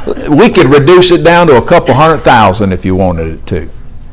We could reduce it down to a couple 100,000 if you wanted it to.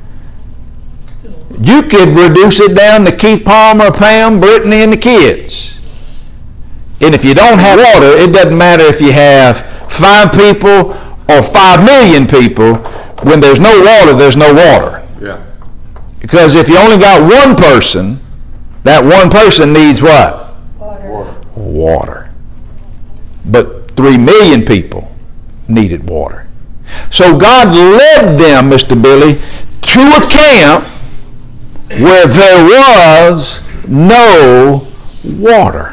You could reduce it down to Keith Palmer, Pam, Brittany, and the kids. And if you don't have water, it doesn't matter if you have 5 people or 5 million people. When there's no water, there's no water. Yeah. Because if you only got one person, that one person needs what? Water. But 3 million people needed water. So God led them, Mr. Billy, to a camp where there was no water.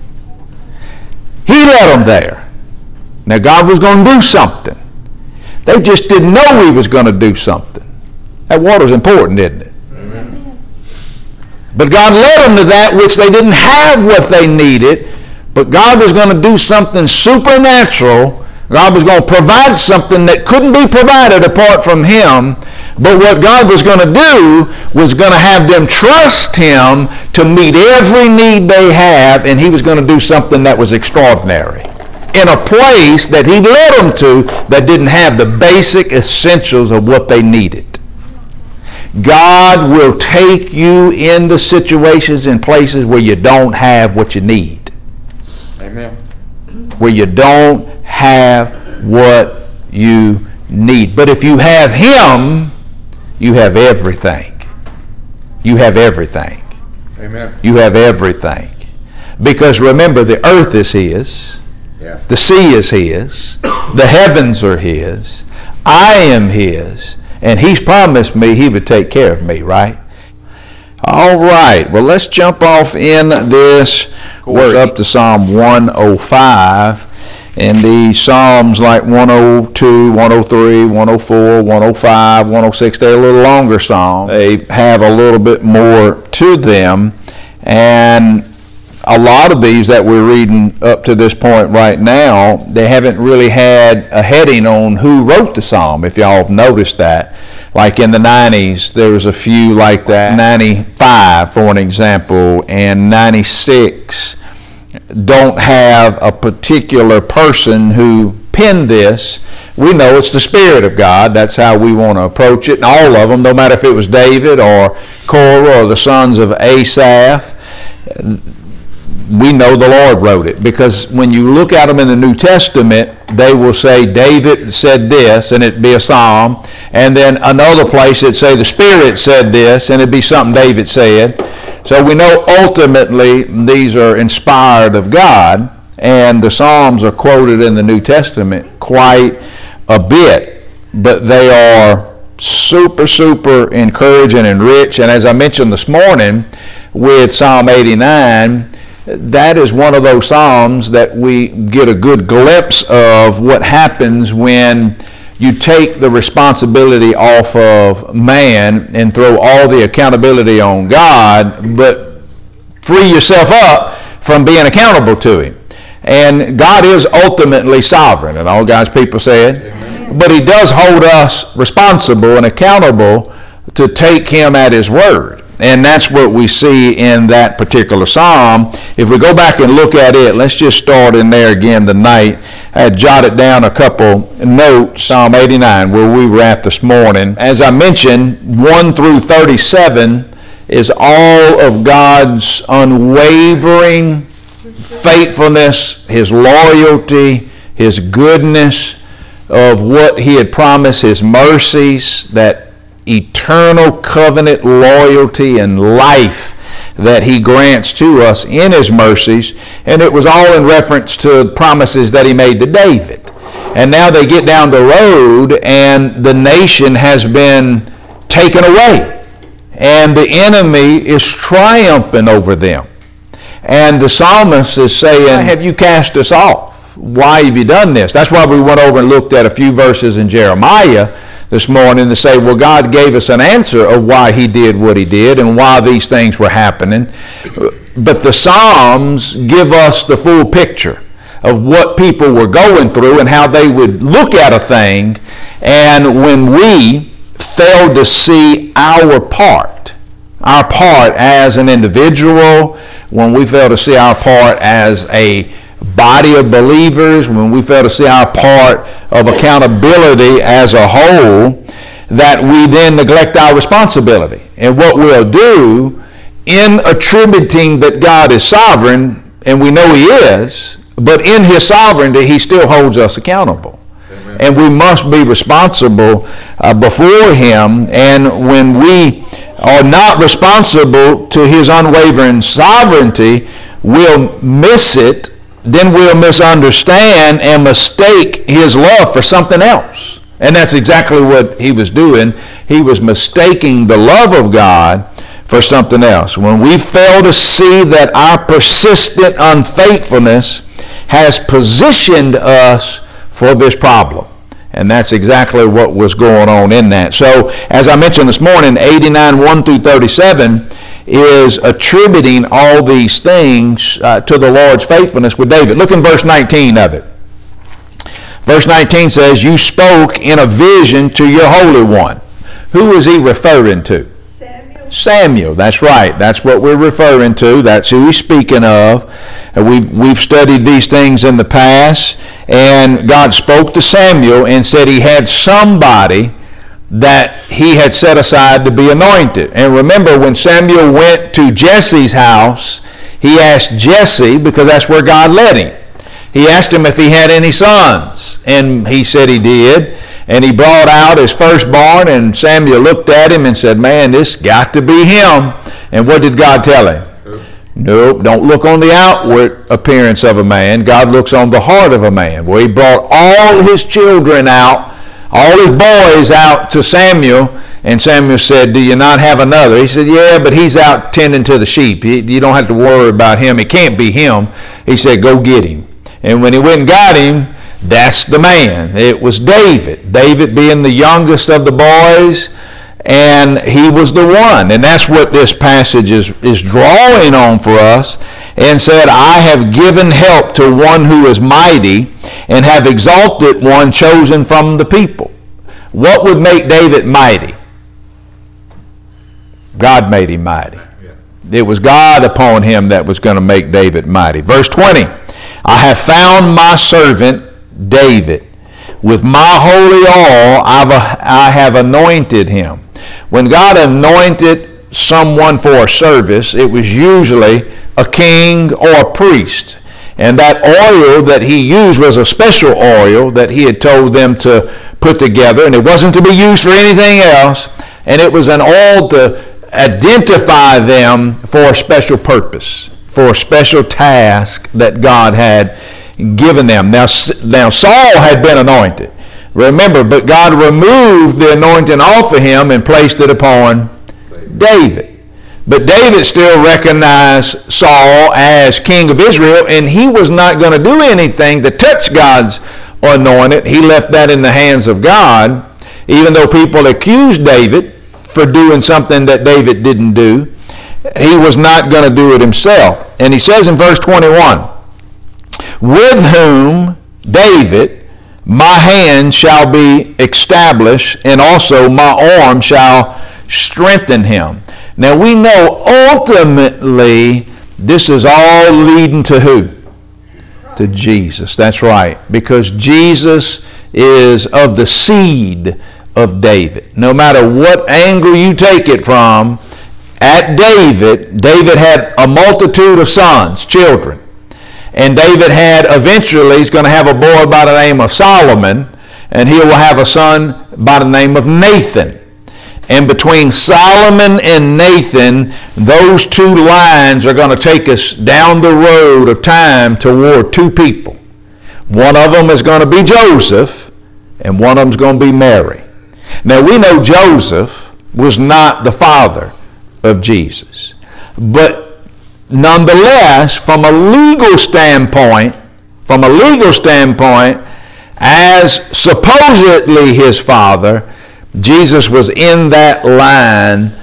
He led them there. Now God was going to do something. They just didn't know He was going to do something. That water's important, isn't it? Amen. But God led them to that which they didn't have what they needed, but God was going to do something supernatural. God was going to provide something that couldn't be provided apart from Him. But what God was going to do was going to have them trust Him to meet every need they have, and He was going to do something that was extraordinary in a place that He led them to that didn't have the basic essentials of what they needed. God will take you into situations and places where you don't have what you need. Amen. Where you don't have what you need. But if you have Him, you have everything. You have everything. Amen. You have everything. Because remember, the earth is His. Yeah. The sea is His. The heavens are His. I am His. And He's promised me He would take care of me, right? All right. Well, let's jump off in this. We're up to Psalm 105. And these Psalms like 102, 103, 104, 105, 106, they're a little longer Psalms. They have a little bit more to them. And a lot of these that we're reading up to this point right now, they haven't really had a heading on who wrote the Psalm, if y'all have noticed that. Like in the 90s, there was a few like that. 95, for an example, and 96 don't have a particular person who penned this. We know it's the Spirit of God. That's how we want to approach it. And all of them, no matter if it was David or Korah or the sons of Asaph, we know the Lord wrote it. Because when you look at them in the New Testament, they will say David said this, and it'd be a psalm. And then another place it'd say the Spirit said this, and it'd be something David said. So we know ultimately these are inspired of God, and the Psalms are quoted in the New Testament quite a bit, but they are super, super encouraging and rich. And as I mentioned this morning with Psalm 89, that is one of those Psalms that we get a good glimpse of what happens when you take the responsibility off of man and throw all the accountability on God, but free yourself up from being accountable to Him. And God is ultimately sovereign, and all God's people said. Amen. But He does hold us responsible and accountable to take Him at His word. And that's what we see in that particular psalm. If we go back and look at it, let's just start in there again tonight. I had jotted down a couple notes, Psalm 89, where we were at this morning. As I mentioned, 1 through 37 is all of God's unwavering faithfulness, His loyalty, His goodness, of what He had promised, His mercies, that eternal covenant loyalty and life that He grants to us in His mercies. And it was all in reference to promises that He made to David. And now they get down the road and the nation has been taken away, and the enemy is triumphing over them. And the psalmist is saying, why have you cast us off? Why have you done this? That's why we went over and looked at a few verses in Jeremiah this morning to say, well, God gave us an answer of why He did what He did and why these things were happening. But the Psalms give us the full picture of what people were going through and how they would look at a thing. And when we fail to see our part as an individual, when we fail to see our part as a body of believers, when we fail to see our part of accountability as a whole, that we then neglect our responsibility. And what we'll do in attributing that God is sovereign, and we know He is, but in His sovereignty, He still holds us accountable. Amen. And we must be responsible before Him. And when we are not responsible to His unwavering sovereignty, we'll miss it, then we'll misunderstand and mistake His love for something else. And that's exactly what he was doing. He was mistaking the love of God for something else. When we fail to see that our persistent unfaithfulness has positioned us for this problem. And that's exactly what was going on in that. So, as I mentioned this morning, 89, 1 through 37 is attributing all these things to the Lord's faithfulness with David. Look in verse 19 of it. Verse 19 says, you spoke in a vision to your Holy One. Who is he referring to? Samuel, that's right. That's what we're referring to. That's who he's speaking of. We've studied these things in the past, and God spoke to Samuel and said he had somebody that he had set aside to be anointed. And remember, when Samuel went to Jesse's house, he asked Jesse, because that's where God led him. He asked him if he had any sons, and he said he did. And he brought out his firstborn, and Samuel looked at him and said, man, this got to be him. And what did God tell him? Nope, don't look on the outward appearance of a man. God looks on the heart of a man. Well, he brought all his children out, all his boys out to Samuel, and Samuel said, do you not have another? He said, yeah, but he's out tending to the sheep. You don't have to worry about him. It can't be him. He said, go get him. And when he went and got him, that's the man. It was David. David being the youngest of the boys, and he was the one. And that's what this passage is drawing on for us, and said, I have given help to one who is mighty, and have exalted one chosen from the people. What would make David mighty? God made him mighty. It was God upon him that was going to make David mighty. Verse 20, I have found my servant David. With my holy oil I have anointed him. When God anointed someone for a service, it was usually a king or a priest. And that oil that he used was a special oil that he had told them to put together, and it wasn't to be used for anything else, and it was an oil to identify them for a special purpose, for a special task that God had given them. Now Saul had been anointed. Remember, but God removed the anointing off of him and placed it upon David. But David still recognized Saul as king of Israel, and he was not going to do anything to touch God's anointed. He left that in the hands of God, even though people accused David for doing something that David didn't do. He was not going to do it himself. And he says in verse 21, with whom, David, my hand shall be established, and also my arm shall strengthen him. Now we know ultimately this is all leading to who? To Jesus. That's right. Because Jesus is of the seed of David. No matter what angle you take it from, at David had a multitude of sons, children. And David eventually he's going to have a boy by the name of Solomon, and he will have a son by the name of Nathan. And between Solomon and Nathan, those two lines are going to take us down the road of time toward two people. One of them is going to be Joseph, and one of them is going to be Mary. Now we know Joseph was not the father of Jesus. But nonetheless, from a legal standpoint, as supposedly his father, Jesus was in that line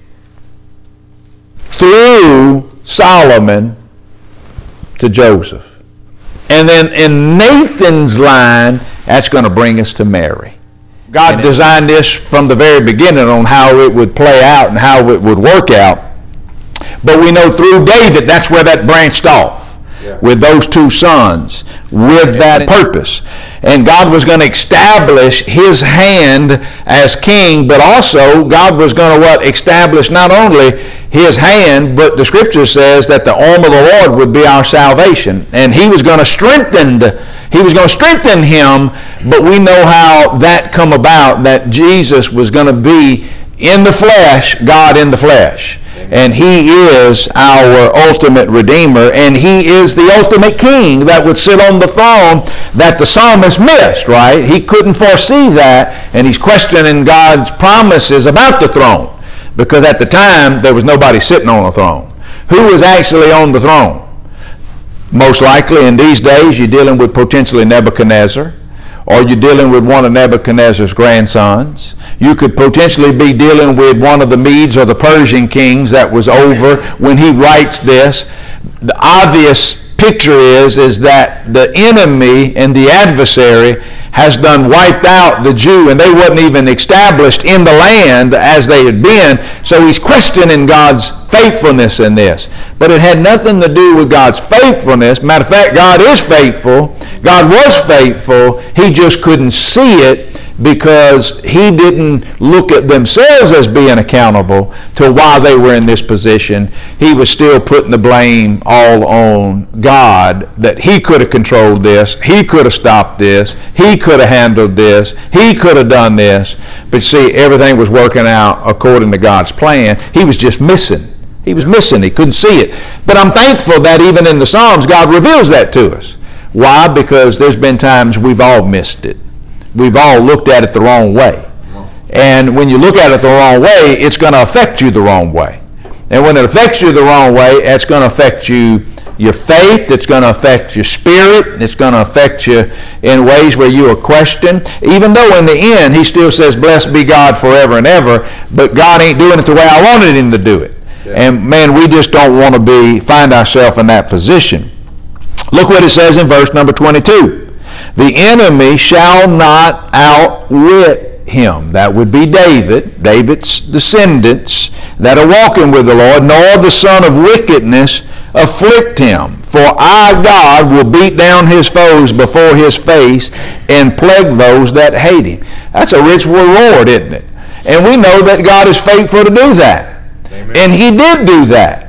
through Solomon to Joseph. And then in Nathan's line, that's going to bring us to Mary. God designed this from the very beginning on how it would play out and how it would work out. But we know through David, that's where that branched off. with those two sons with that purpose. And God was going to establish his hand as king, but also God was going to establish not only his hand, but the scripture says that the arm of the Lord would be our salvation. And he was going to strengthen him, but we know how that come about, that Jesus was going to be in the flesh, God in the flesh. And he is our ultimate Redeemer, and he is the ultimate King that would sit on the throne that the psalmist missed, right? He couldn't foresee that, and he's questioning God's promises about the throne, because at the time there was nobody sitting on the throne. Who was actually on the throne? Most likely in these days you're dealing with potentially Nebuchadnezzar, or you're dealing with one of Nebuchadnezzar's grandsons. You could potentially be dealing with one of the Medes or the Persian kings that was over when he writes this. The obvious picture is that the enemy and the adversary has done wiped out the Jew, and they wasn't even established in the land as they had been. So he's questioning God's faithfulness in this. But it had nothing to do with God's faithfulness. Matter of fact, God is faithful. God was faithful. He just couldn't see it because he didn't look at themselves as being accountable to why they were in this position. He was still putting the blame all on God, that he could have controlled this, he could have stopped this, he could have handled this, he could have done this. But see, everything was working out according to God's plan. He was just missing. He was missing. He couldn't see it. But I'm thankful that even in the Psalms, God reveals that to us. Why? Because there's been times we've all missed it. We've all looked at it the wrong way. And when you look at it the wrong way, it's going to affect you the wrong way. And when it affects you the wrong way, it's going to affect you, your faith. It's going to affect your spirit. It's going to affect you in ways where you are questioned. Even though in the end, he still says, blessed be God forever and ever. But God ain't doing it the way I wanted him to do it. And man, we just don't want to find ourselves in that position. Look what it says in verse number 22. The enemy shall not outwit him. That would be David's descendants that are walking with the Lord, nor the son of wickedness afflict him. For our God will beat down his foes before his face and plague those that hate him. That's a rich reward, isn't it? And we know that God is faithful to do that. Amen. And he did do that.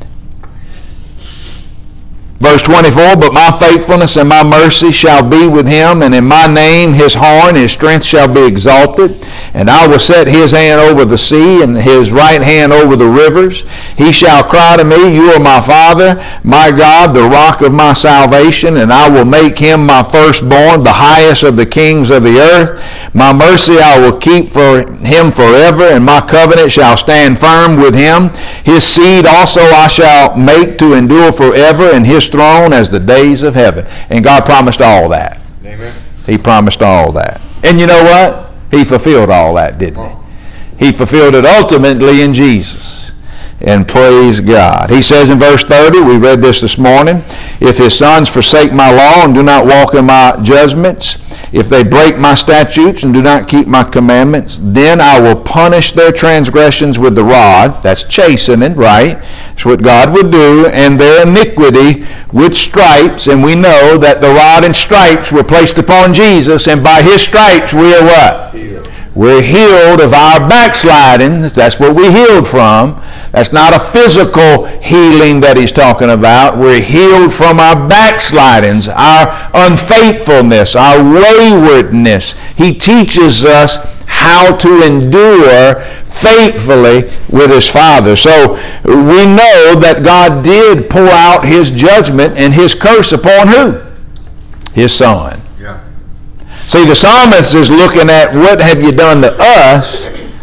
Verse 24, but my faithfulness and my mercy shall be with him, and in my name his horn, his strength shall be exalted. And I will set his hand over the sea, and his right hand over the rivers. He shall cry to me, you are my Father, my God, the rock of my salvation, and I will make him my firstborn, the highest of the kings of the earth. My mercy I will keep for him forever, and my covenant shall stand firm with him. His seed also I shall make to endure forever, and his throne as the days of heaven. And God promised all that. Amen. He promised all that. And you know what? He fulfilled all that, didn't he? He fulfilled it ultimately in Jesus. And praise God. He says in verse 30, we read this morning, if his sons forsake my law and do not walk in my judgments, if they break my statutes and do not keep my commandments, then I will punish their transgressions with the rod. That's chastening, right? That's what God would do. And their iniquity with stripes. And we know that the rod and stripes were placed upon Jesus, and by his stripes we are what? Healed. We're healed of our backsliding. That's what we healed from. That's not a physical healing that he's talking about. We're healed from our backslidings, our unfaithfulness, our waywardness. He teaches us how to endure faithfully with his Father. So we know that God did pour out his judgment and his curse upon who? His Son. Yeah. See, the psalmist is looking at what have you done to us?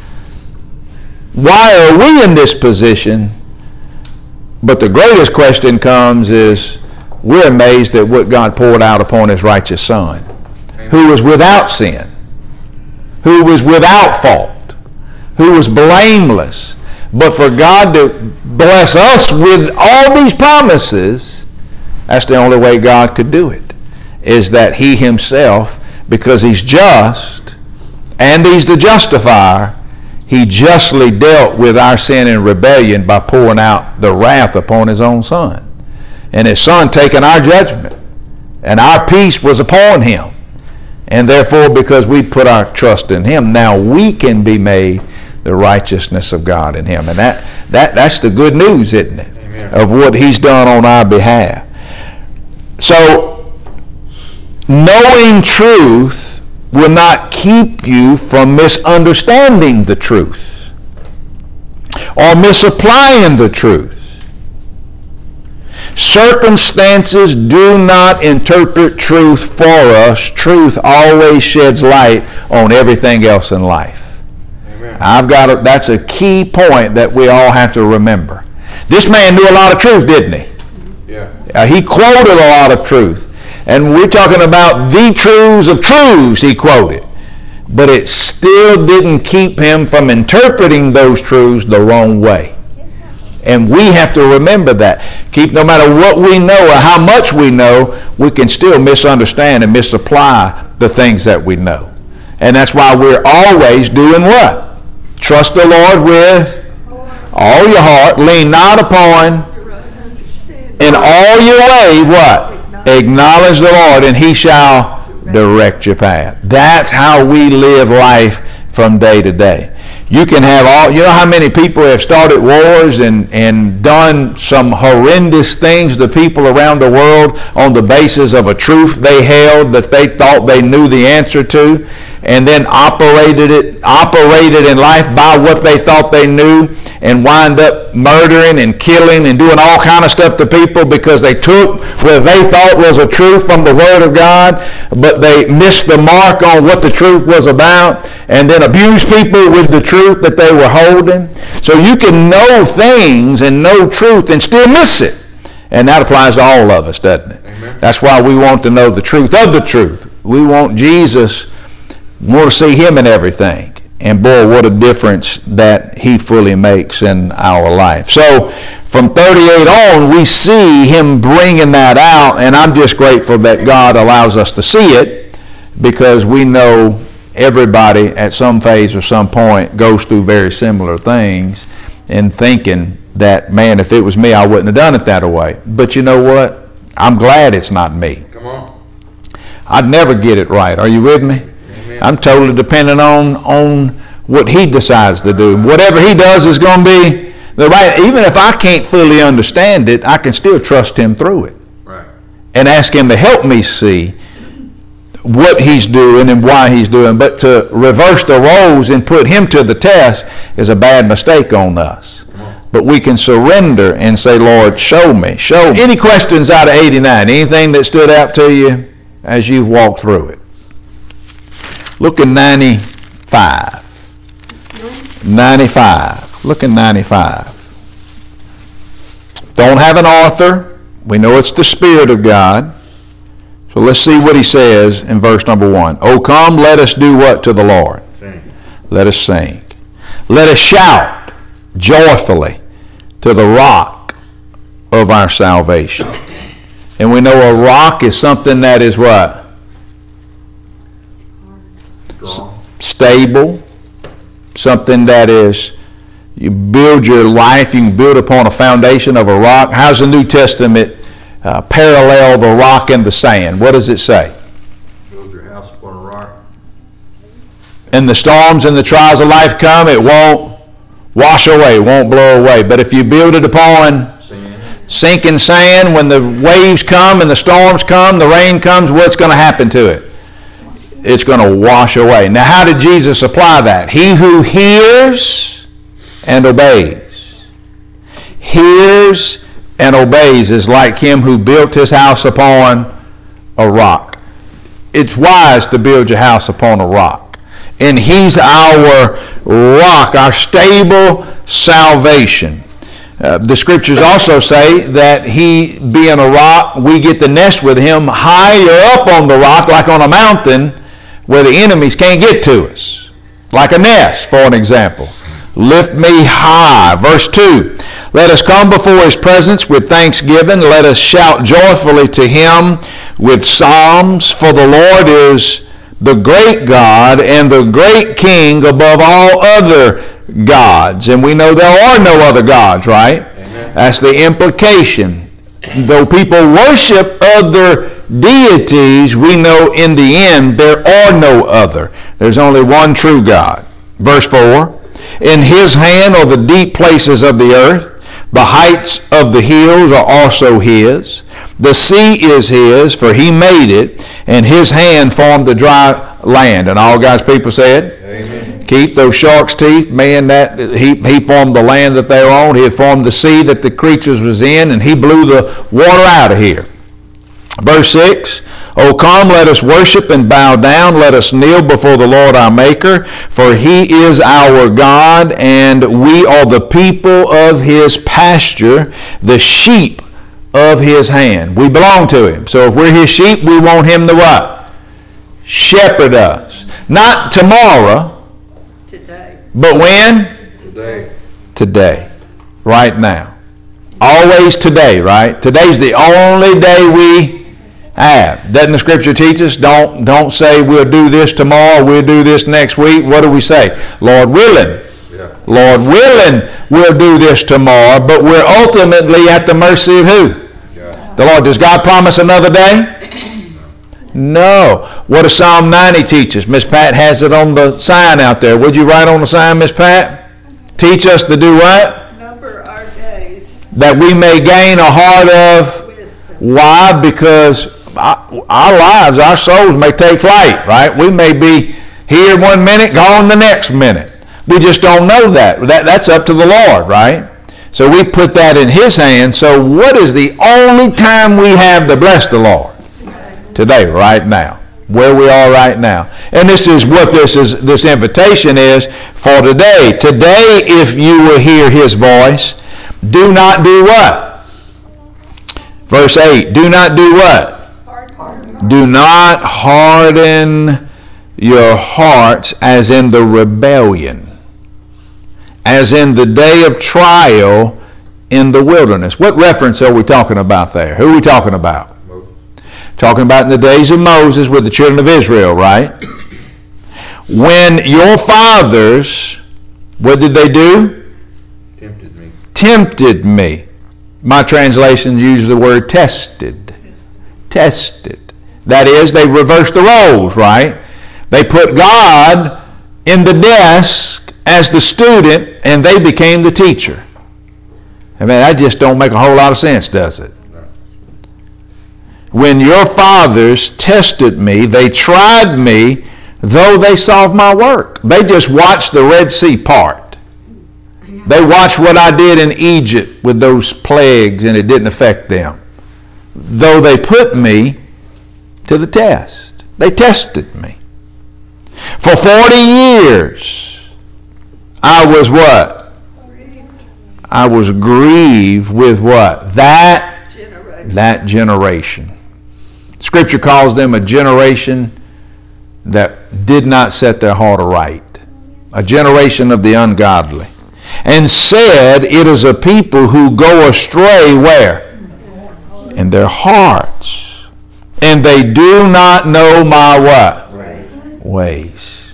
Why are we in this position? But the greatest question comes is we're amazed at what God poured out upon his righteous Son, who was without sin, who was without fault, who was blameless. But for God to bless us with all these promises, that's the only way God could do it, is that he himself, because he's just and he's the justifier, he justly dealt with our sin and rebellion by pouring out the wrath upon his own Son. and his Son taking our judgment. And our peace was upon him. And therefore, because we put our trust in him, now we can be made the righteousness of God in him. And that's the good news, isn't it? Amen. Of what he's done on our behalf. So, knowing truth will not keep you from misunderstanding the truth or misapplying the truth. Circumstances do not interpret truth for us. Truth always sheds light on everything else in life. Amen. That's a key point that we all have to remember. This man knew a lot of truth, didn't he? Yeah. He quoted a lot of truth. And we're talking about the truths of truths he quoted. But it still didn't keep him from interpreting those truths the wrong way. And we have to remember that. No matter what we know or how much we know, we can still misunderstand and misapply the things that we know. And that's why we're always doing what? Trust the Lord with all your heart. Lean not upon in all your way, what? Acknowledge the Lord, and he shall direct your path. That's how we live life from day to day. You can have you know how many people have started wars and done some horrendous things to people around the world on the basis of a truth they held that they thought they knew the answer to, and then operated in life by what they thought they knew, and wind up murdering and killing and doing all kind of stuff to people because they took what they thought was a truth from the Word of God, but they missed the mark on what the truth was about, and then abused people with the truth that they were holding. So you can know things and know truth and still miss it. And that applies to all of us, doesn't it? Amen. That's why we want to know the truth of the truth. We want Jesus, we want to see him in everything. And boy, what a difference that he fully makes in our life. So from 38 on, we see him bringing that out, and I'm just grateful that God allows us to see it, because we know everybody at some phase or some point goes through very similar things, and thinking that, man, if it was me, I wouldn't have done it that way. But you know what? I'm glad it's not me. Come on. I'd never get it right. Are you with me? Amen. I'm totally dependent on what he decides to do. Whatever he does is going to be the right. Even if I can't fully understand it, I can still trust him through it. Right. And ask him to help me see what he's doing and why he's doing. But to reverse the roles and put him to the test is a bad mistake on us. But we can surrender and say, Lord, show me. Any questions out of 89? Anything that stood out to you as you've walked through it? Look at 95. 95. Look at 95. Don't have an author. We know it's the Spirit of God. So let's see what he says in verse number 1. Oh, come, let us do what to the Lord? Sing. Let us sing. Let us shout joyfully to the rock of our salvation. And we know a rock is something that is what? Stable. Something that is, you build your life, you can build upon a foundation of a rock. How's the New Testament parallel the rock and the sand? What does it say? Build your house upon a rock. And the storms and the trials of life come, it won't wash away, won't blow away. But if you build it upon sinking sand, when the waves come and the storms come, the rain comes, what's going to happen to it? It's going to wash away. Now, how did Jesus apply that? He who hears and obeys. Hears and obeys is like him who built his house upon a rock. It's wise to build your house upon a rock. And he's our rock, our stable salvation. The scriptures also say that he being a rock, we get to nest with him higher up on the rock, like on a mountain, where the enemies can't get to us. Like a nest, for an example. Lift me high. Verse 2. Let us come before his presence with thanksgiving. Let us shout joyfully to him with psalms. For the Lord is the great God and the great King above all other gods. And we know there are no other gods, right? Amen. That's the implication. Though people worship other deities, we know in the end there are no other. There's only one true God. Verse 4, in his hand are the deep places of the earth. The heights of the hills are also his. The sea is his, for he made it, and his hand formed the dry land. And all God's people said, amen. Keep those shark's teeth, man, that he formed the land that they were on. He had formed the sea that the creatures was in, and he blew the water out of here. Verse 6, O come, let us worship and bow down. Let us kneel before the Lord our Maker, for he is our God, and we are the people of his pasture, the sheep of his hand. We belong to him. So if we're his sheep, we want him to what? Shepherd us. Not tomorrow. Today. But when? Today. Today. Right now. Always today, right? Today's the only day we have. Doesn't the scripture teach us? Don't say we'll do this tomorrow, we'll do this next week. What do we say? Lord willing. Yeah. Lord willing, we'll do this tomorrow, but we're ultimately at the mercy of who? Yeah. The Lord. Does God promise another day? No. What does Psalm 90 teach us? Miss Pat has it on the sign out there. Would you write on the sign, Miss Pat? Teach us to do what? Number our days. That we may gain a heart of wisdom. Why? Because our lives, our souls may take flight, right? We may be here one minute, gone the next minute. We just don't know that. That's up to the Lord, right? So we put that in his hands. So what is the only time we have to bless the Lord? Today, right now. Where we are right now. And this is what this invitation is for today. Today, if you will hear his voice, do not do what? Verse 8, do not do what? Do not harden your hearts as in the rebellion, as in the day of trial in the wilderness. What reference are we talking about there? Who are we talking about? Moses. Talking about in the days of Moses with the children of Israel, right? When your fathers, what did they do? Tempted me. My translations use the word tested. Tested. That is, they reversed the roles, right? They put God in the desk as the student, and they became the teacher. I mean, that just don't make a whole lot of sense, does it? When your fathers tested me, they tried me, though they saw my work. They just watched the Red Sea part. They watched what I did in Egypt with those plagues, and it didn't affect them. Though they put me to the test. They tested me. For 40 years, I was what? I was grieved with what? That generation. Scripture calls them a generation that did not set their heart aright. A generation of the ungodly. And said, it is a people who go astray where? In their hearts. And they do not know my what? Ways.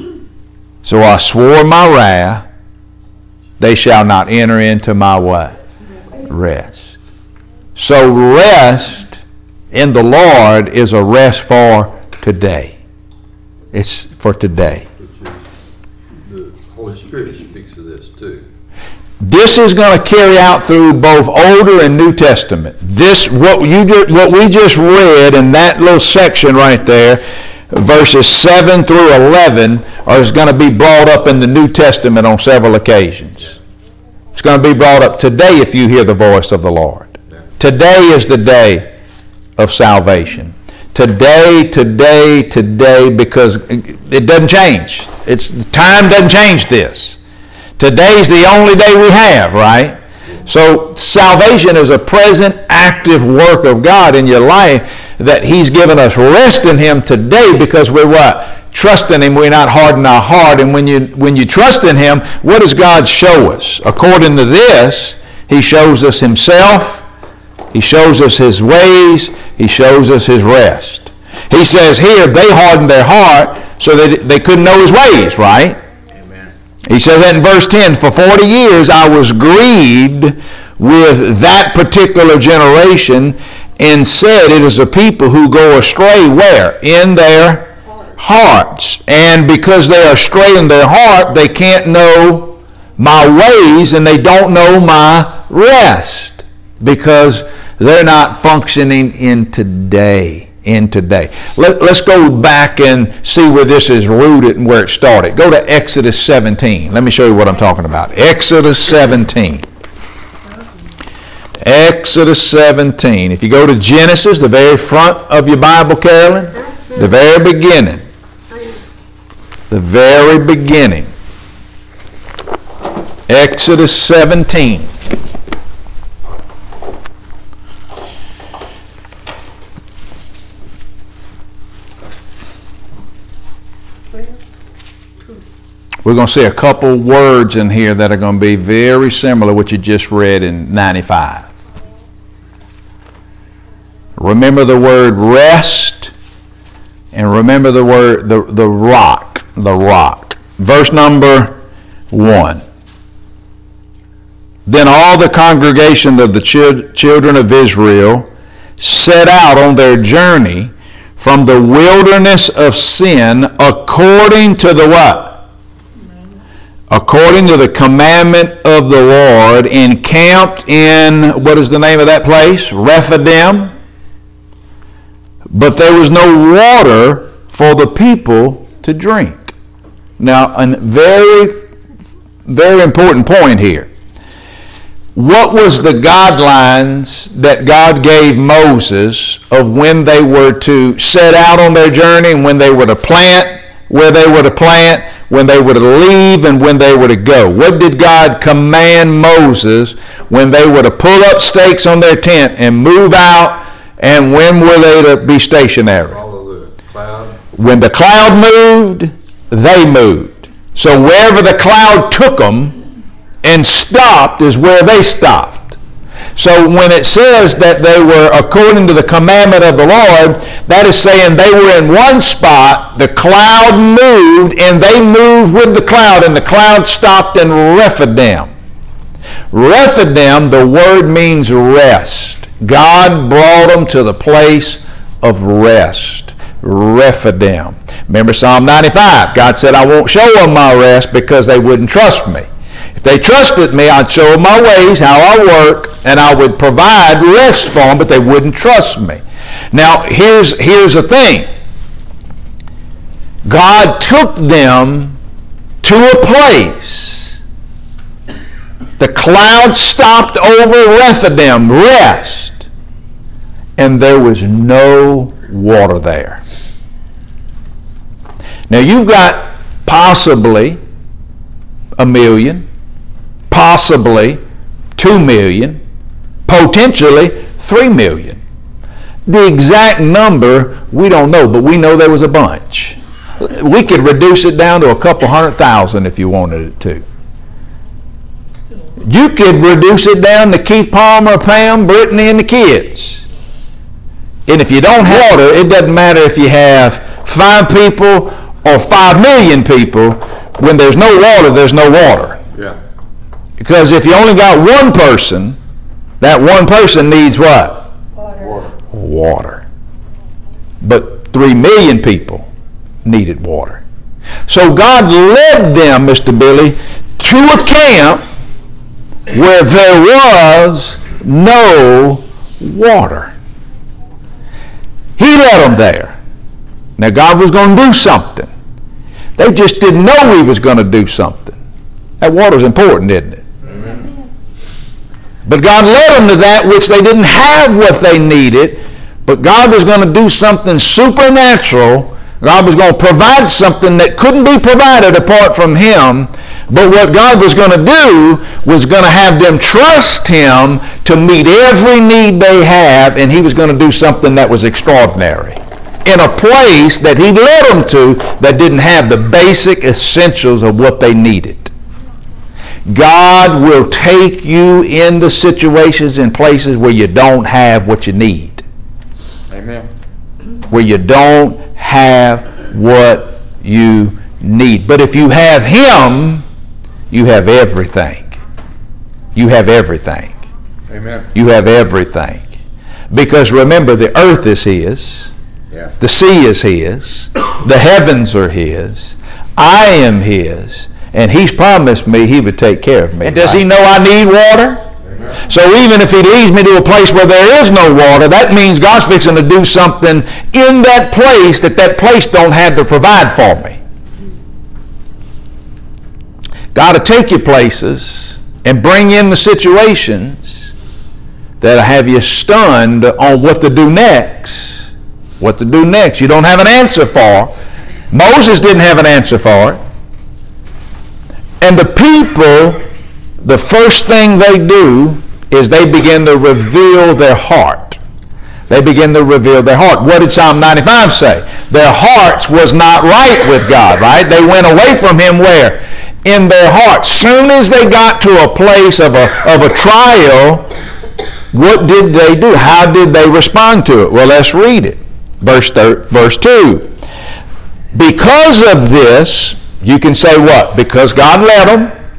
So I swore my wrath, they shall not enter into my what? Rest. So rest in the Lord is a rest for today. It's for today. The Holy Spirit speaks of this too. This is going to carry out through both Older and New Testament. This, what we just read in that little section right there, verses 7 through 11, is going to be brought up in the New Testament on several occasions. It's going to be brought up today if you hear the voice of the Lord. Today is the day of salvation. Today, because it doesn't change. Time doesn't change this. Today's the only day we have, right? So salvation is a present, active work of God in your life that he's given us rest in him today because we're what? Trust in him. We're not hardening our heart. And when you trust in him, what does God show us? According to this, he shows us himself. He shows us his ways. He shows us his rest. He says here they hardened their heart so that they couldn't know his ways, right? He says that in verse 10, for 40 years I was grieved with that particular generation and said, it is a people who go astray where? In their hearts. And because they are astray in their heart, they can't know my ways and they don't know my rest because they're not functioning in today. Let's go back and see where this is rooted and where it started. Go to Exodus 17. Let me show you what I'm talking about. Exodus 17. Exodus 17. If you go to Genesis, the very front of your Bible, Carolyn, the very beginning. The very beginning. Exodus 17. We're going to see a couple words in here that are going to be very similar to what you just read in 95. Remember the word rest, and remember the word the rock. Verse number 1. Then all the congregation of the children of Israel set out on their journey from the wilderness of sin according to the what? According to the commandment of the Lord, encamped in, what is the name of that place? Rephidim. But there was no water for the people to drink. Now, a very, very important point here. What was the guidelines that God gave Moses of when they were to set out on their journey and when they were to plant, where they were to plant, when they were to leave, and when they were to go? What did God command Moses when they were to pull up stakes on their tent and move out, and when were they to be stationary? Follow the cloud. When the cloud moved, they moved. So wherever the cloud took them and stopped is where they stopped. So when it says that they were according to the commandment of the Lord, that is saying they were in one spot, the cloud moved, and they moved with the cloud, and the cloud stopped in Rephidim. Rephidim, the word means rest. God brought them to the place of rest. Rephidim. Remember Psalm 95. God said, I won't show them my rest because they wouldn't trust me. If they trusted me, I'd show them my ways, how I work, and I would provide rest for them, but they wouldn't trust me. Now, here's the thing. God took them to a place. The cloud stopped over Rephidim, rest, and there was no water there. Now, you've got possibly 1 million, possibly 2 million, potentially 3 million. The exact number, we don't know, but we know there was a bunch. We could reduce it down to a couple 100,000 if you wanted it to. You could reduce it down to Keith Palmer, Pam, Brittany, and the kids. And if you don't have water, it doesn't matter if you have 5 people or 5 million people. When there's no water, there's no water. Yeah. Because if you only got one person, that one person needs what? Water. But 3 million people needed water. So God led them, Mr. Billy, to a camp where there was no water. He led them there. Now God was going to do something. They just didn't know He was going to do something. That water's important, isn't it? Amen. But God led them to that which they didn't have what they needed, but God was going to do something supernatural. God was going to provide something that couldn't be provided apart from Him. But what God was going to do was going to have them trust Him to meet every need they have, and He was going to do something that was extraordinary in a place that He led them to that didn't have the basic essentials of what they needed. God will take you into situations and places where you don't have what you need. Amen. Where you don't have what you need. But if you have Him, you have everything. You have everything. Amen. You have everything. Because remember, the earth is His. Yeah. The sea is His. The heavens are His. I am His. And He's promised me He would take care of me. And does He know I need water? Amen. So even if He leads me to a place where there is no water, that means God's fixing to do something in that place that place don't have to provide for me. God will take you places and bring in the situations that'll have you stunned on what to do next. What to do next. You don't have an answer for. Moses didn't have an answer for it. And the people, the first thing they do is they begin to reveal their heart. They begin to reveal their heart. What did Psalm 95 say? Their hearts was not right with God, right? They went away from Him where? In their hearts. Soon as they got to a place of a trial, what did they do? How did they respond to it? Well, let's read it. Verse 2. Because of this, you can say what? Because God led them.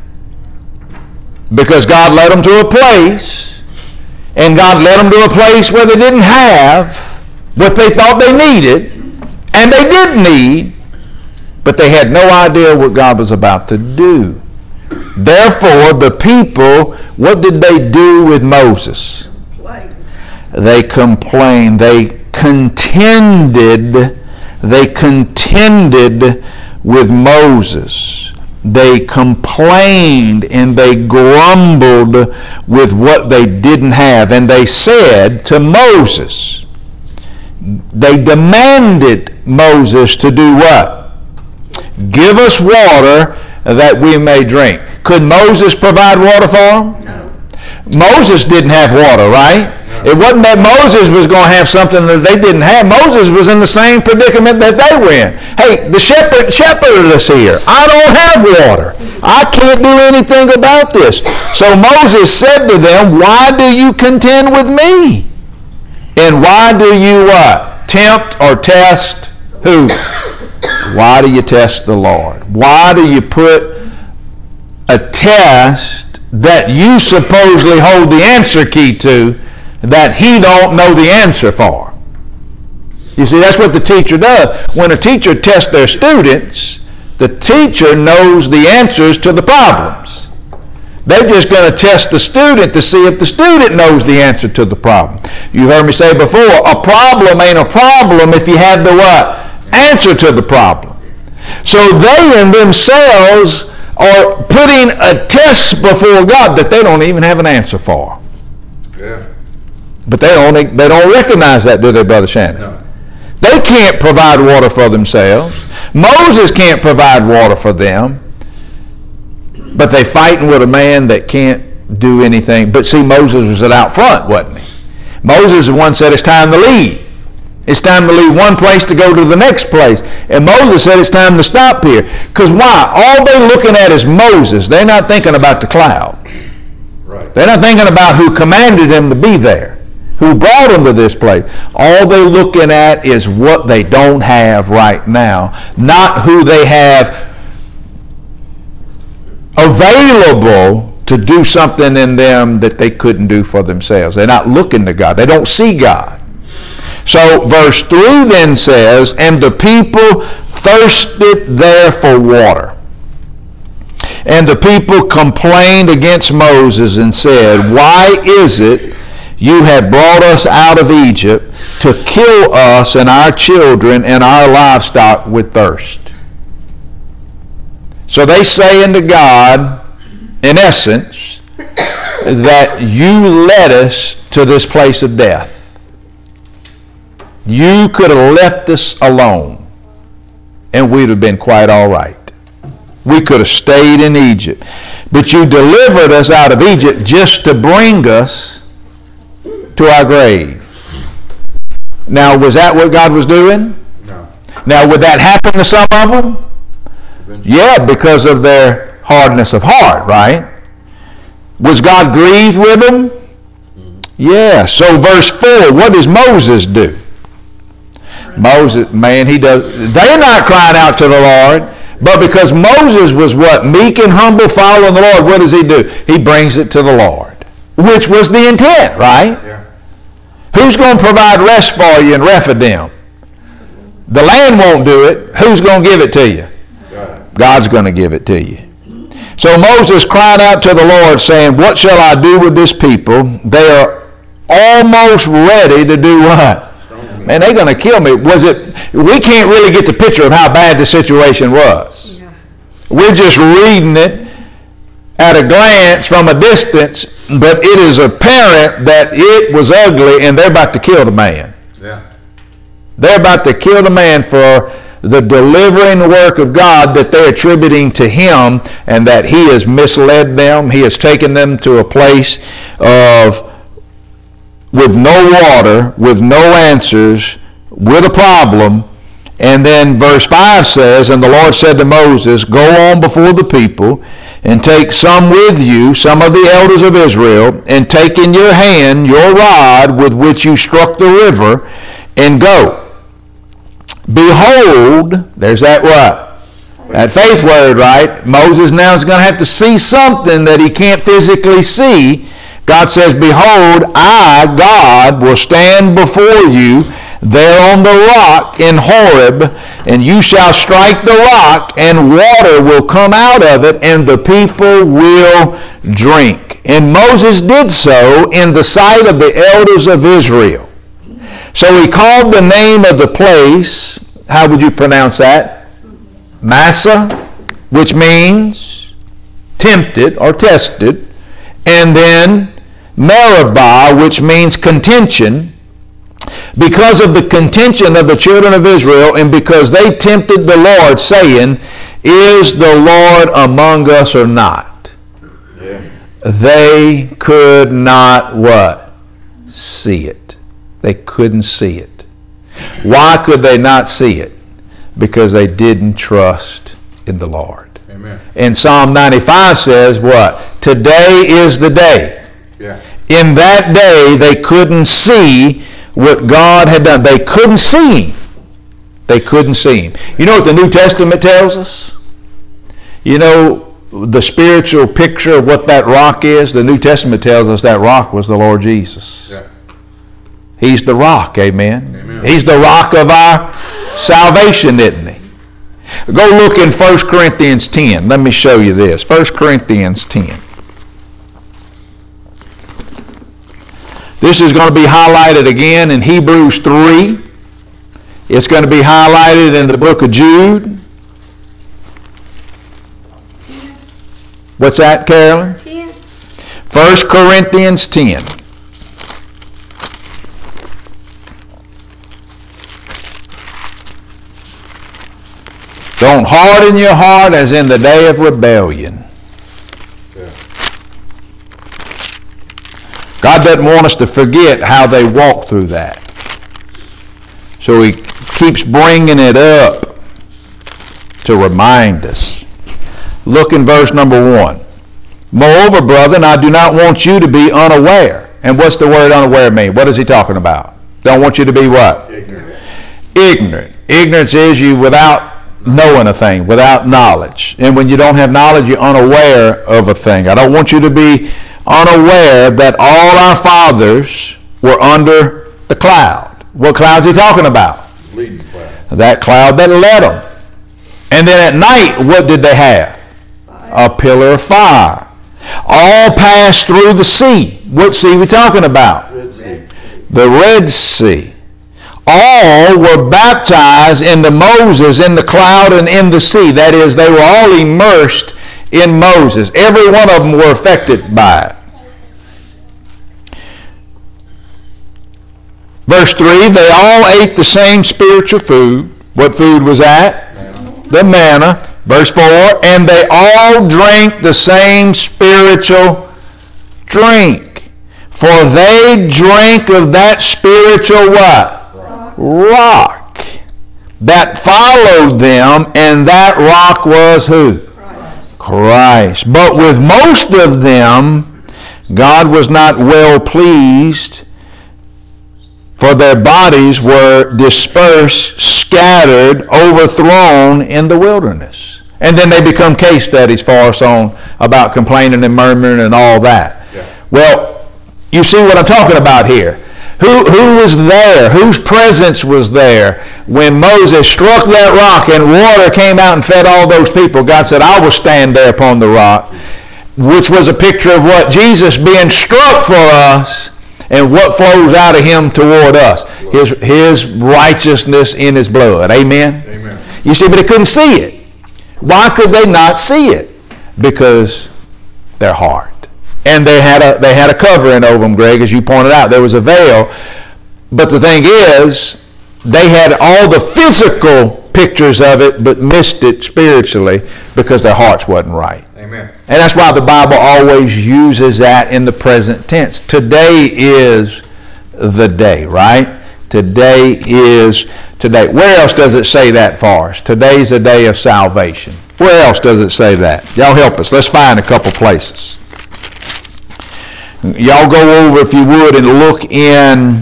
Because God led them to a place. And God led them to a place where they didn't have what they thought they needed. And they did need. But they had no idea what God was about to do. Therefore, the people, what did they do with Moses? They complained. They contended. They contended with Moses. They complained and they grumbled with what they didn't have. And they said to Moses, they demanded Moses to do what? Give us water that we may drink. Could Moses provide water for them? No. Moses didn't have water, right? No. It wasn't that Moses was going to have something that they didn't have. Moses was in the same predicament that they were in. Hey, the shepherded us here. I don't have water. I can't do anything about this. So Moses said to them, why do you contend with me? And why do you what? Tempt or test who? Why do you test the Lord? Why do you put a test that you supposedly hold the answer key to that He don't know the answer for? You see, that's what the teacher does. When a teacher tests their students, the teacher knows the answers to the problems. They're just going to test the student to see if the student knows the answer to the problem. You heard me say before, a problem ain't a problem if you have the what? Answer to the problem. So they in themselves are putting a test before God that they don't even have an answer for. Yeah. But they don't recognize that, do they, Brother Shannon? No. They can't provide water for themselves. Moses can't provide water for them. But they're fighting with a man that can't do anything. But see, Moses was out front, wasn't he? Moses the one said it's time to leave. It's time to leave one place to go to the next place. And Moses said it's time to stop here. Because why? All they're looking at is Moses. They're not thinking about the cloud. Right. They're not thinking about who commanded them to be there, who brought them to this place. All they're looking at is what they don't have right now, not who they have available to do something in them that they couldn't do for themselves. They're not looking to God. They don't see God. So verse 3 then says, and the people thirsted there for water. And the people complained against Moses and said, why is it you have brought us out of Egypt to kill us and our children and our livestock with thirst? So they say unto God, in essence, that you led us to this place of death. You could have left us alone, and we'd have been quite all right. We could have stayed in Egypt. But you delivered us out of Egypt just to bring us to our grave. Now, was that what God was doing? No. Now, would that happen to some of them? Eventually. Yeah, because of their hardness of heart, right? Was God grieved with them? Mm-hmm. Yeah. So verse 4, what does Moses do? Moses, man, he does. They're not crying out to the Lord, But because Moses was what? Meek and humble, following the Lord, what does he do? He brings it to the Lord, which was the intent, right? Yeah. Who's going to provide rest for you in Rephidim? The land won't do it. Who's going to give it to you? God. God's going to give it to you. So Moses cried out to the Lord, saying, what shall I do with this people? They are almost ready to do what? Man, they're going to kill me. We can't really get the picture of how bad the situation was. Yeah. We're just reading it at a glance from a distance, but it is apparent that it was ugly and they're about to kill the man. Yeah. They're about to kill the man for the delivering work of God that they're attributing to him, and that he has misled them. He has taken them to a place with no water, with no answers, with a problem. And then verse 5 says, and the Lord said to Moses, go on before the people, and take some with you, some of the elders of Israel, and take in your hand your rod with which you struck the river, and go. Behold, there's that what? That faith word, right? Moses now is going to have to see something that he can't physically see. God says, behold, I, God, will stand before you there on the rock in Horeb, and you shall strike the rock, and water will come out of it, and the people will drink. And Moses did so in the sight of the elders of Israel. So he called the name of the place, how would you pronounce that? Massah, which means tempted or tested, and then Meribah, which means contention, because of the contention of the children of Israel, and because they tempted the Lord, saying, is the Lord among us or not? Yeah. They could not what? See it. They couldn't see it. Why could they not see it? Because they didn't trust in the Lord. Amen. And Psalm 95 says what? Today is the day. Yeah. In that day they couldn't see what God had done. They couldn't see him. They couldn't see him. You know what the New Testament tells us? You know the spiritual picture of what that rock is? The New Testament tells us that rock was the Lord Jesus. Yeah. He's the rock, amen? Amen. He's the rock of our salvation, isn't he? Go look in 1 Corinthians 10. Let me show you this. 1 Corinthians 10. This is going to be highlighted again in Hebrews 3. It's going to be highlighted in the book of Jude. What's that, Carolyn? 10. 1 Corinthians 10. Don't harden your heart as in the day of rebellion. Yeah. God doesn't want us to forget how they walked through that. So he keeps bringing it up to remind us. Look in verse number 1. Moreover, brethren, I do not want you to be unaware. And what's the word unaware mean? What is he talking about? Don't want you to be what? Ignorant. Ignorant. Ignorance is you without knowing a thing, without knowledge. And when you don't have knowledge, you're unaware of a thing. I don't want you to be unaware that all our fathers were under the cloud. What cloud's he talking about? Leading cloud. That cloud that led them. And then at night, what did they have? A pillar of fire. All passed through the sea. What sea are we talking about? Red Sea. The Red Sea. All were baptized into Moses in the cloud and in the sea. That is, they were all immersed in Moses. Every one of them were affected by it. Verse 3, they all ate the same spiritual food. What food was that? Manna. The manna. Verse 4, and they all drank the same spiritual drink. For they drank of that spiritual what? Rock that followed them, and that rock was who? Christ. But with most of them, God was not well pleased, for their bodies were dispersed, scattered, overthrown in the wilderness. And then they become case studies for us on about complaining and murmuring and all that. Yeah. Well, you see what I'm talking about here. Who was there? Whose presence was there when Moses struck that rock and water came out and fed all those people? God said, I will stand there upon the rock, which was a picture of what? Jesus being struck for us and what flows out of him toward us. His righteousness in his blood. Amen? Amen. You see, but they couldn't see it. Why could they not see it? Because their heart. And they had a covering over them, Greg, as you pointed out. There was a veil. But the thing is, they had all the physical pictures of it, but missed it spiritually because their hearts wasn't right. Amen. And that's why the Bible always uses that in the present tense. Today is the day, right? Today is today. Where else does it say that for us? Today's the day of salvation. Where else does it say that? Y'all help us. Let's find a couple places. Y'all go over, if you would, and look in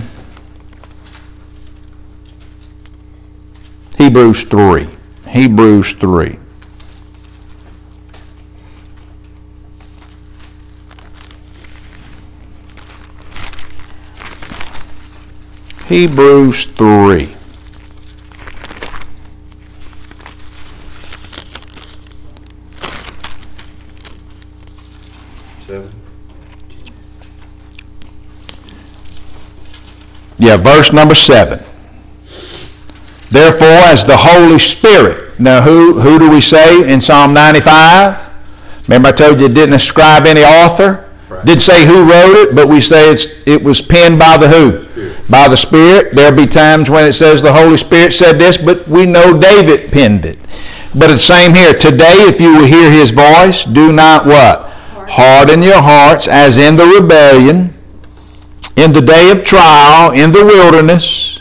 Hebrews 3. Hebrews 3. Hebrews 3. Yeah, verse number 7. Therefore, as the Holy Spirit. Now, who do we say in Psalm 95? Remember I told you it didn't ascribe any author? Right. Didn't say who wrote it, but we say it was penned by the who? Spirit. By the Spirit. There'll be times when it says the Holy Spirit said this, but we know David penned it. But it's the same here. Today, if you will hear his voice, do not what? Harden your hearts as in the rebellion, in the day of trial, in the wilderness.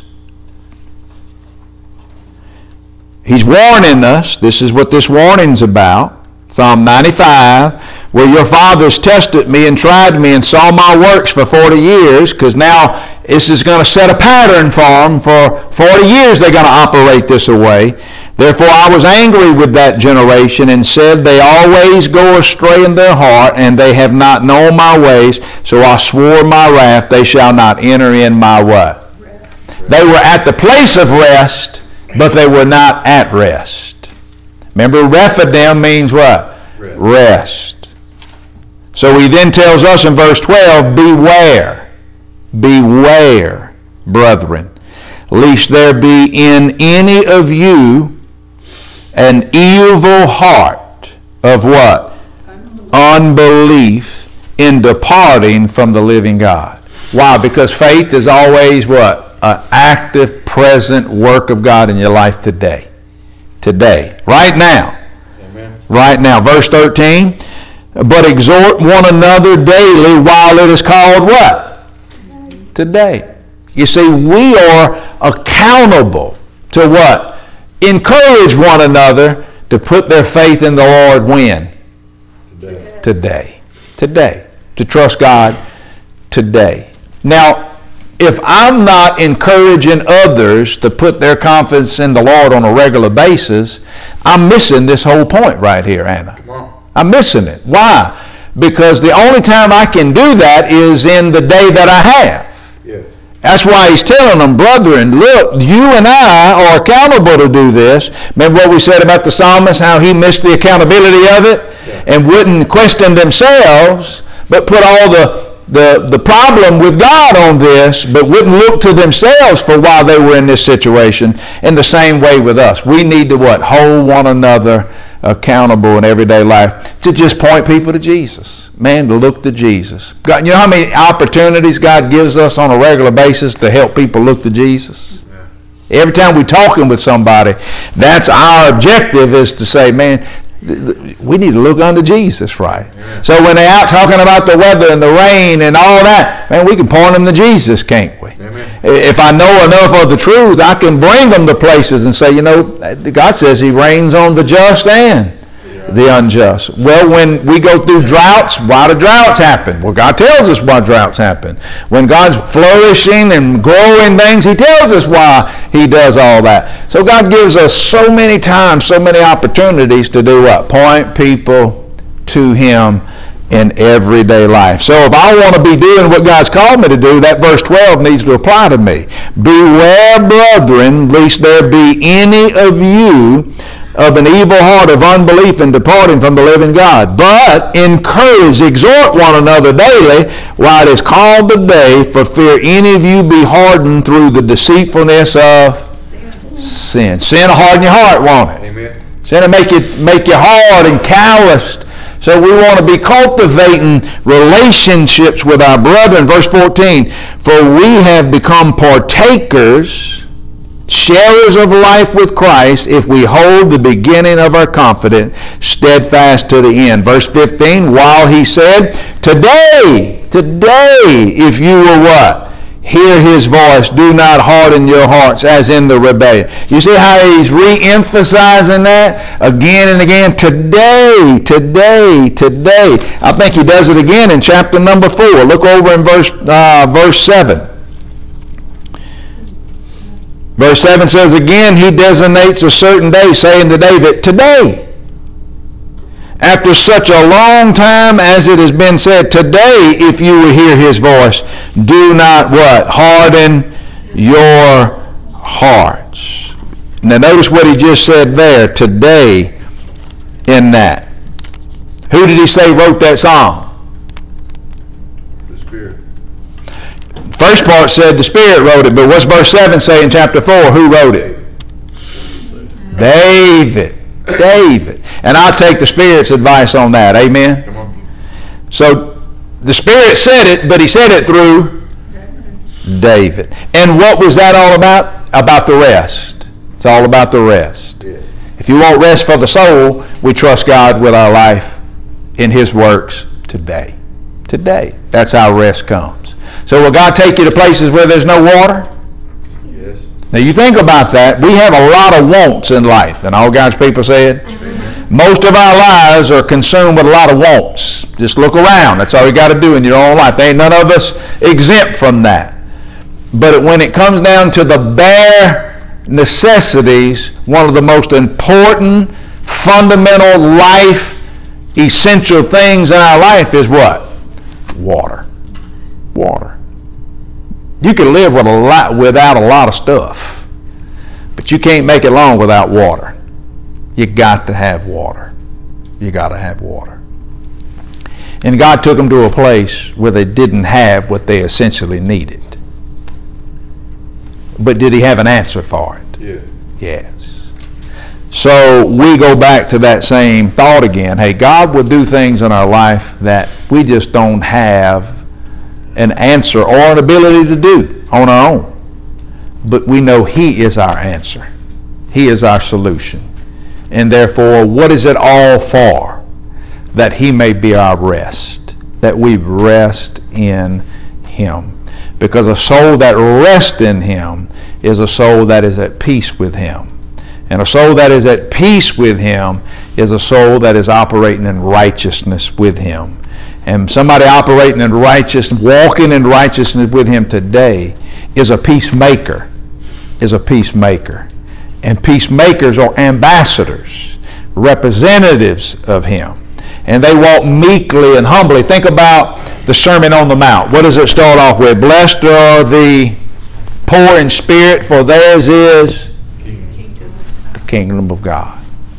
He's warning us. This is what this warning's about. Psalm 95, where your fathers tested me and tried me and saw my works for 40 years, because now this is going to set a pattern for them. For 40 years they're going to operate this way. Therefore I was angry with that generation and said, they always go astray in their heart, and they have not known my ways. So I swore my wrath, they shall not enter in my what? They were at the place of rest, but they were not at rest. Remember, Rephidim means what? Rest. So he then tells us in verse 12, beware, brethren, lest there be in any of you an evil heart of what? Unbelief in departing from the living God. Why? Because faith is always what? An active, present work of God in your life today. Today. Right now. Amen. Right now. Verse 13. But exhort one another daily while it is called what? Today. You see, we are accountable to what? Encourage one another to put their faith in the Lord when? Today. Today. To trust God today. Now, if I'm not encouraging others to put their confidence in the Lord on a regular basis, I'm missing this whole point right here, Anna. I'm missing it. Why? Because the only time I can do that is in the day that I have. That's why he's telling them, brethren, look, you and I are accountable to do this. Remember what we said about the psalmist, how he missed the accountability of it and wouldn't question themselves, but put all the problem with God on this, but wouldn't look to themselves for why they were in this situation. In the same way with us. We need to what? Hold one another accountable in everyday life to just point people to Jesus. Man, to look to Jesus. God, you know how many opportunities God gives us on a regular basis to help people look to Jesus? Yeah. Every time we're talking with somebody, that's our objective, is to say, man, we need to look unto Jesus, right? Yeah. So when they're out talking about the weather and the rain and all that, man, we can point them to Jesus, can't we? Amen. If I know enough of the truth, I can bring them to places and say, you know, God says he rains on the just and the unjust. Well, when we go through droughts, why do droughts happen? Well, God tells us why droughts happen. When God's flourishing and growing things, He tells us why He does all that. So God gives us so many times, so many opportunities to do what? Point people to Him in everyday life. So if I want to be doing what God's called me to do, that verse 12 needs to apply to me. Beware, brethren, lest there be any of you of an evil heart of unbelief and departing from the living God. But encourage, exhort one another daily while it is called today, for fear any of you be hardened through the deceitfulness of sin. Sin will harden your heart, won't it? Amen. Sin will make you hard and calloused. So we want to be cultivating relationships with our brethren. Verse 14, for we have become partakers, sharers of life with Christ, if we hold the beginning of our confidence steadfast to the end. Verse 15, while he said, today, if you will what? Hear His voice, do not harden your hearts as in the rebellion. You see how he's re-emphasizing that again and again? Today. I think he does it again in chapter number 4. Look over in verse 7. Verse 7 says, again, he designates a certain day, saying to David, today. After such a long time as it has been said, today, if you will hear His voice, do not what? Harden your hearts. Now notice what he just said there, today, in that. Who did he say wrote that song? The Spirit. First part said the Spirit wrote it, but what's verse 7 say in chapter 4? Who wrote it? David. And I'll take the Spirit's advice on that. Amen? Come on. So the Spirit said it, but He said it through David. And what was that all about? About the rest. It's all about the rest. Yes. If you want rest for the soul, we trust God with our life in His works today. Today. That's how rest comes. So will God take you to places where there's no water? Yes. Now you think about that. We have a lot of wants in life, and all God's people said. Amen. Most of our lives are consumed with a lot of wants. Just look around. That's all you got to do in your own life. Ain't none of us exempt from that. But when it comes down to the bare necessities, one of the most important, fundamental life, essential things in our life is what? Water. Water. You can live with without a lot of stuff, but you can't make it long without water. You got to have water. You got to have water. And God took them to a place where they didn't have what they essentially needed. But did He have an answer for it? Yeah. Yes. So we go back to that same thought again. Hey, God will do things in our life that we just don't have an answer or an ability to do on our own. But we know He is our answer. He is our solution. And therefore, what is it all for? That He may be our rest. That we rest in Him. Because a soul that rests in Him is a soul that is at peace with Him. And a soul that is at peace with Him is a soul that is operating in righteousness with Him. And somebody operating in righteousness, walking in righteousness with Him today is a peacemaker. Is a peacemaker. And peacemakers are ambassadors, representatives of Him. And they walk meekly and humbly. Think about the Sermon on the Mount. What does it start off with? Blessed are the poor in spirit, for theirs is the kingdom of God.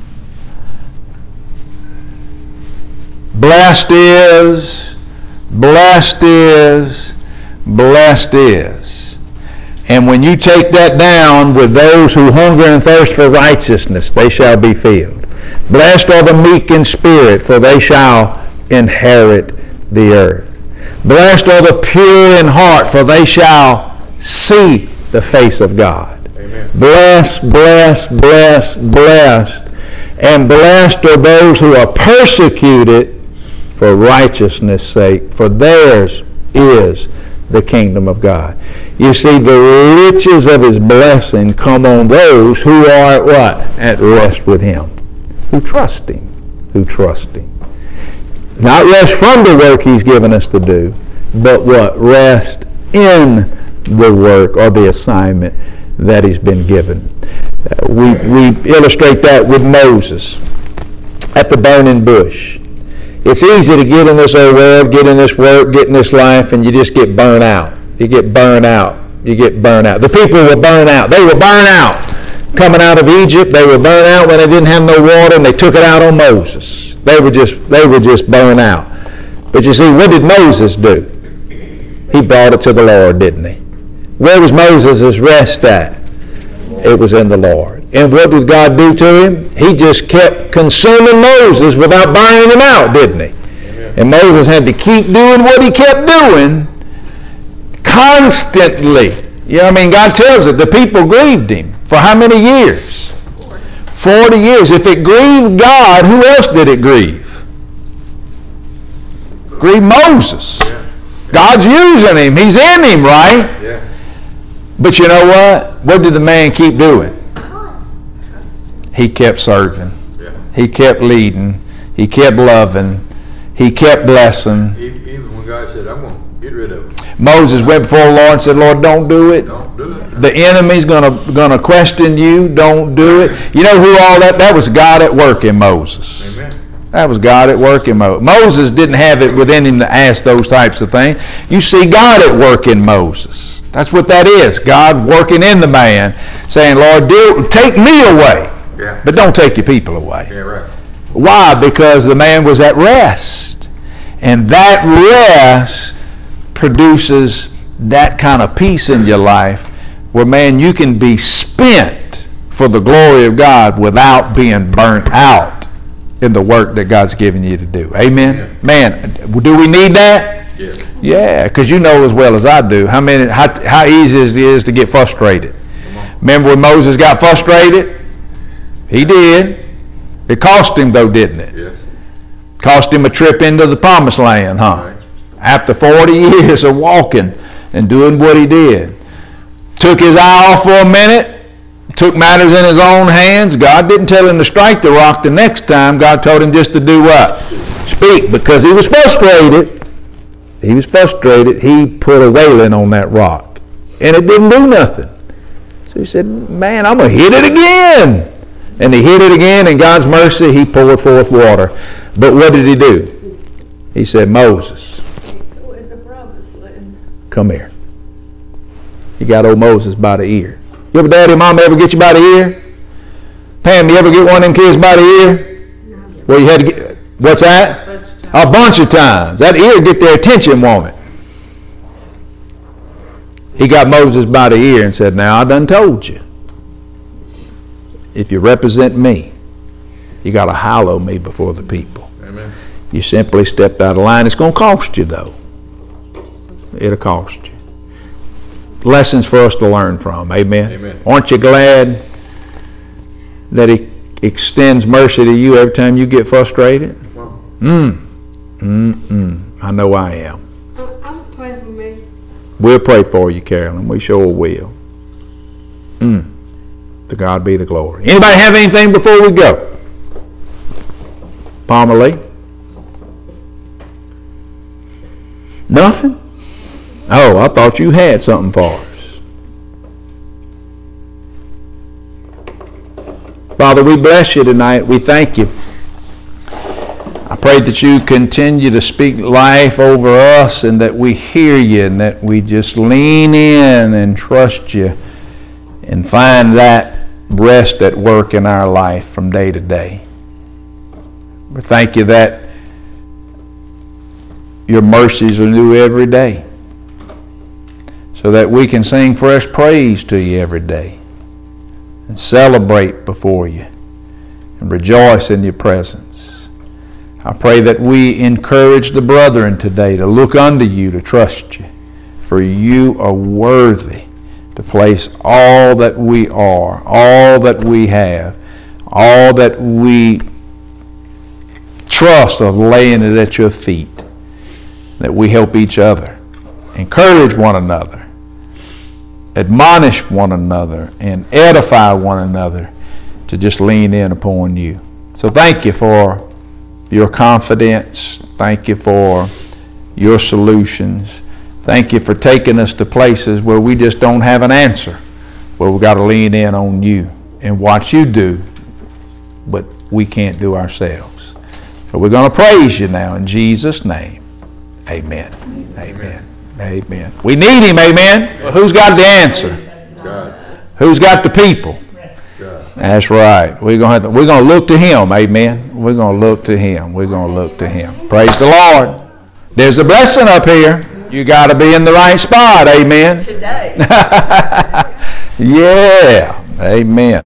Blessed is, blessed is, blessed is. And when you take that down with those who hunger and thirst for righteousness, they shall be filled. Blessed are the meek in spirit, for they shall inherit the earth. Blessed are the pure in heart, for they shall see the face of God. Amen. Blessed, blessed, blessed, blessed. And blessed are those who are persecuted for righteousness' sake, for theirs is the kingdom of God. You see, the riches of His blessing come on those who are at what? At rest with Him. Who trust Him. who trust Him. Not rest from the work He's given us to do, but what? Rest in the work or the assignment that He's been given. We illustrate that with Moses at the burning bush. It's easy to get in this old world, get in this work, get in this life, and you just get burned out. You get burned out. You get burned out. The people were burned out. They were burned out. Coming out of Egypt, they were burned out when they didn't have no water, and they took it out on Moses. They were just burned out. But you see, what did Moses do? He brought it to the Lord, didn't he? Where was Moses' rest at? It was in the Lord. And what did God do to him? He just kept consuming Moses without burning him out, didn't he? Amen. And Moses had to keep doing what he kept doing constantly. You know what I mean? God tells it. The people grieved him. For how many years? 40 years. If it grieved God, who else did it grieve? Grieved Moses. Yeah. God's using him. He's in him, right? Yeah. But you know what? What did the man keep doing? He kept serving. Yeah. He kept leading. He kept loving. He kept blessing. Even when God said, I'm going to get rid of it. Moses went before the Lord and said, Lord, don't do it. Don't do it. The enemy's gonna question you. Don't do it. You know who all that? That was God at work in Moses. Amen. That was God at work in Moses. Moses didn't have it within him to ask those types of things. You see God at work in Moses. That's what that is. God working in the man, saying, Lord, take me away. Yeah. But don't take your people away. Yeah, right. Why? Because the man was at rest. And that rest produces that kind of peace in your life where, man, you can be spent for the glory of God without being burnt out in the work that God's given you to do. Amen? Yeah. Man, do we need that? Yeah. Yeah, because you know as well as I do how easy it is to get frustrated. Remember when Moses got frustrated? He did. It cost him though, didn't it? Yes. Cost him a trip into the promised land, huh? Right. After 40 years of walking and doing what he did. Took his eye off for a minute, took matters in his own hands. God didn't tell him to strike the rock the next time. God told him just to do what? Speak, because he was frustrated. He was frustrated. He put a wailing on that rock, and it didn't do nothing. So he said, man, I'm going to hit it again. And he hit it again, and God's mercy, he poured forth water. But what did he do? He said, Moses, come here. He got old Moses by the ear. You ever, daddy, mama ever get you by the ear? Pam, you ever get one of them kids by the ear? No. Well, you had to get, what's that? A bunch of times. That ear get their attention, won't it? He got Moses by the ear and said, now I done told you. If you represent me, you got to hallow me before the people. Amen. You simply stepped out of line. It's going to cost you, though. It'll cost you. Lessons for us to learn from. Amen. Amen. Aren't you glad that He extends mercy to you every time you get frustrated? I know I am. I'm praying for me. We'll pray for you, Carolyn. We sure will. To God be the glory. Anybody have anything before we go? Palmer Lee? Nothing? Oh, I thought you had something for us. Father, we bless you tonight. We thank you. I pray that you continue to speak life over us and that we hear you and that we just lean in and trust you and find that rest at work in our life from day to day. We thank you that your mercies are new every day so that we can sing fresh praise to you every day and celebrate before you and rejoice in your presence. I pray that we encourage the brethren today to look unto you, to trust you, for you are worthy to place all that we are, all that we have, all that we trust of laying it at your feet, that we help each other, encourage one another, admonish one another, and edify one another to just lean in upon you. So thank you for your confidence. Thank you for your solutions. Thank you for taking us to places where we just don't have an answer, where we've got to lean in on you and what you do, but we can't do ourselves. So we're going to praise you now in Jesus' name. Amen. Amen. Amen. We need him, amen. Well, who's got the answer? God. Who's got the people? God. That's right. We're going to look to him, amen. We're going to look to him. We're going to look to him. Praise the Lord. There's a blessing up here. You got to be in the right spot, amen. Today. Yeah, amen.